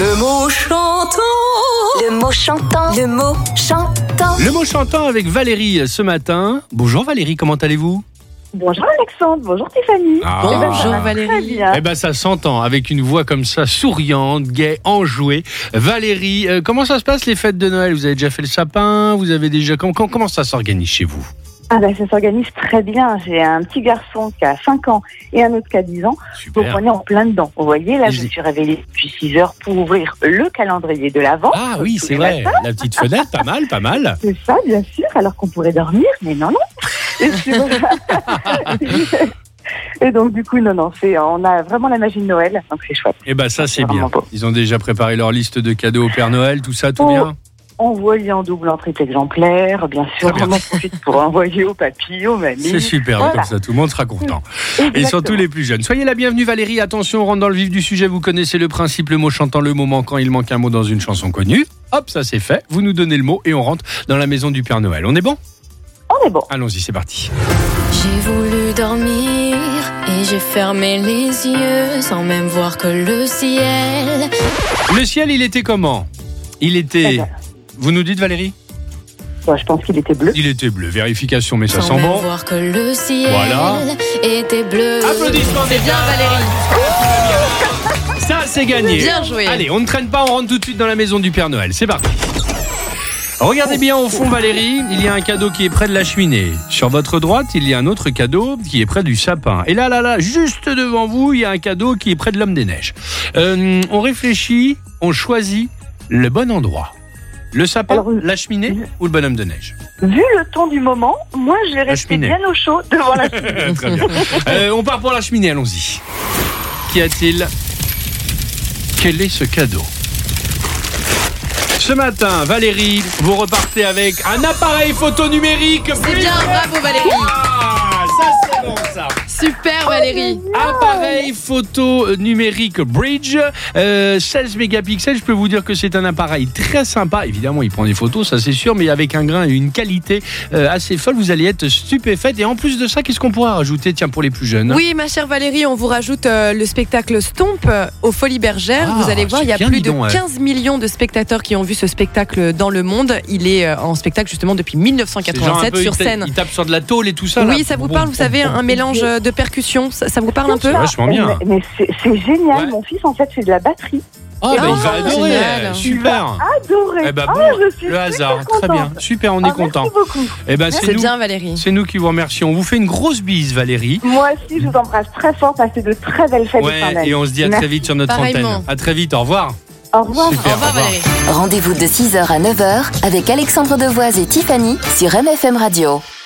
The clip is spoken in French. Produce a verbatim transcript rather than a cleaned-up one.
Le mot chantant. Le mot chantant. Le mot chantant. Le mot chantant avec Valérie ce matin. Bonjour Valérie, comment allez-vous ? Bonjour Alexandre, bonjour Tiffany. Ah. Eh ben, ça Bonjour va Valérie. très bien. Eh ben ça s'entend avec une voix comme ça, souriante, gaie, enjouée. Valérie, euh, comment ça se passe les fêtes de Noël ? Vous avez déjà fait le sapin ? Vous avez déjà comment, comment ça s'organise chez vous ? Ah ben, ça s'organise très bien. J'ai un petit garçon qui a cinq ans et un autre qui a dix ans. Donc Super. on est en plein dedans. Vous voyez, là, Et je j'ai- me suis réveillée depuis six heures pour ouvrir le calendrier de l'Avent. Ah oui, Tous c'est les vrai. matins. La petite fenêtre, pas mal, pas mal. C'est ça, bien sûr, alors qu'on pourrait dormir, mais non, non. Et, puis, voilà. Et donc, du coup, non, non, c'est, on a vraiment la magie de Noël, donc c'est chouette. Eh ben ça c'est Vraiment bien. beau. Ils ont déjà préparé leur liste de cadeaux au Père Noël, tout ça, tout Oh. bien ? Envoyer en double en triple exemplaire, bien sûr. Très bien. On en profite pour envoyer au papy, aux mamies. C'est super, Voilà. comme ça tout le monde sera content. Et Exactement. surtout les plus jeunes. Soyez la bienvenue Valérie, attention, on rentre dans le vif du sujet, vous connaissez le principe, le mot chantant, le mot manquant, il manque un mot dans une chanson connue. Hop, ça c'est fait, vous nous donnez le mot et on rentre dans la maison du Père Noël. On est bon ? On est bon. Allons-y, c'est parti. J'ai voulu dormir et j'ai fermé les yeux sans même voir que le ciel. Le ciel, il était comment ? Il était... Eh ben. Vous nous dites Valérie ? Bon, je pense qu'il était bleu. Il était bleu, vérification, mais ça Sans sent même bon. voir que le ciel Voilà. était bleu. Applaudissements. C'est bien Valérie. Ça, c'est gagné. Bien joué. Allez, on ne traîne pas, on rentre tout de suite dans la maison du Père Noël. C'est parti. Regardez bien au fond, Valérie, il y a un cadeau qui est près de la cheminée. Sur votre droite, il y a un autre cadeau qui est près du sapin. Et là, là, là, juste devant vous, il y a un cadeau qui est près de l'homme des neiges. Euh, on réfléchit, on choisit le bon endroit. Le sapin, Alors, la cheminée ou le bonhomme de neige ? Vu le temps du moment, moi, je vais rester cheminée. bien au chaud devant la cheminée. Euh, Très bien. Euh, on part pour la cheminée, allons-y. Qu'y a-t-il ? Quel est ce cadeau ? Ce matin, Valérie, vous repartez avec un appareil photo numérique. C'est bien, bravo Valérie. Ah, ça c'est bon ça. Super Valérie. Appareil photo numérique Bridge, euh, seize mégapixels. Je peux vous dire que c'est un appareil très sympa. Évidemment, il prend des photos, ça c'est sûr, mais avec un grain et une qualité euh, assez folle. Vous allez être stupéfaite. Et en plus de ça, qu'est-ce qu'on pourra rajouter, tiens, pour les plus jeunes ? Oui, ma chère Valérie, on vous rajoute euh, le spectacle Stomp euh, aux Folies Bergères. Ah, vous allez voir, c'est il y a bien, plus dis de donc, ouais. quinze millions de spectateurs qui ont vu ce spectacle dans le monde. Il est euh, en spectacle justement depuis mille neuf cent C'est genre un quatre-vingt-sept peu, sur il ta- scène. Il tape sur de la tôle et tout ça. Oui, là. ça vous Bon, parle, bon, vous savez, bon, un mélange de percussions. Ça, ça vous parle un peu C'est vachement bien. Mais, mais c'est, c'est génial. Ouais. Mon fils, en fait, c'est de la batterie. Ah, bah, Oh, il va adorer. génial. Super. Adoré. Eh ben, Ah, bon, je suis le super hasard, contente. très bien. Super, on est Ah, content. Merci beaucoup. Eh ben, c'est C'est nous, bien Valérie. c'est nous qui vous remercions. On vous fait une grosse bise, Valérie. Moi aussi, je vous embrasse très fort. Passez de très belles fêtes de fin Ouais, d'année. et on se dit à Merci. très vite sur notre Pareillement. antenne. À très vite, au revoir. Au revoir. Super, Au revoir Valérie. Rendez-vous de six heures à neuf heures avec Alexandre Devoise et Tiffany sur M F M Radio.